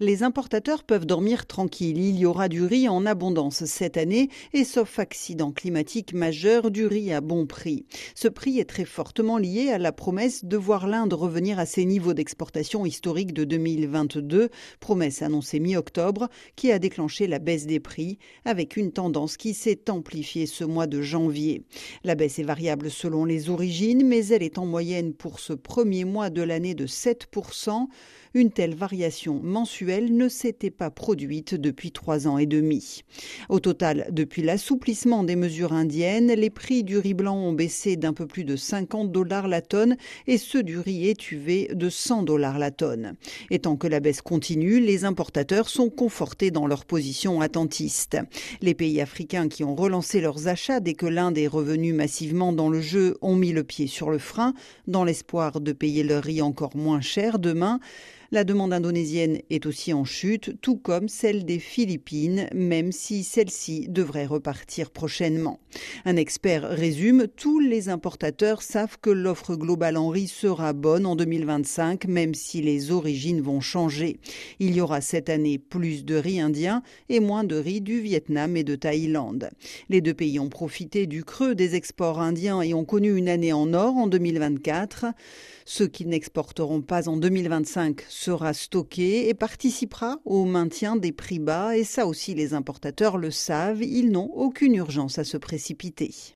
Les importateurs peuvent dormir tranquilles. Il y aura du riz en abondance cette année et sauf accident climatique majeur, du riz à bon prix. Ce prix est très fortement lié à la promesse de voir l'Inde revenir à ses niveaux d'exportation historiques de 2022, promesse annoncée mi-octobre qui a déclenché la baisse des prix avec une tendance qui s'est amplifiée ce mois de janvier. La baisse est variable selon les origines, mais elle est en moyenne pour ce premier mois de l'année de 7%. Une telle variation mensuelle ne s'était pas produite depuis 3 ans et demi. Au total, depuis l'assouplissement des mesures indiennes, les prix du riz blanc ont baissé d'un peu plus de $50 la tonne et ceux du riz étuvé de $100 la tonne. Et tant que la baisse continue, les importateurs sont confortés dans leur position attentiste. Les pays africains qui ont relancé leurs achats dès que l'Inde est revenue massivement dans le jeu ont mis le pied sur le frein dans l'espoir de payer leur riz encore moins cher demain. La demande indonésienne est aussi en chute, tout comme celle des Philippines, même si celle-ci devrait repartir prochainement. Un expert résume, tous les importateurs savent que l'offre globale en riz sera bonne en 2025, même si les origines vont changer. Il y aura cette année plus de riz indien et moins de riz du Vietnam et de Thaïlande. Les deux pays ont profité du creux des exports indiens et ont connu une année en or en 2024. Ceux qui n'exporteront pas en 2025 sera stocké et participera au maintien des prix bas. Et ça aussi, les importateurs le savent, ils n'ont aucune urgence à se précipiter.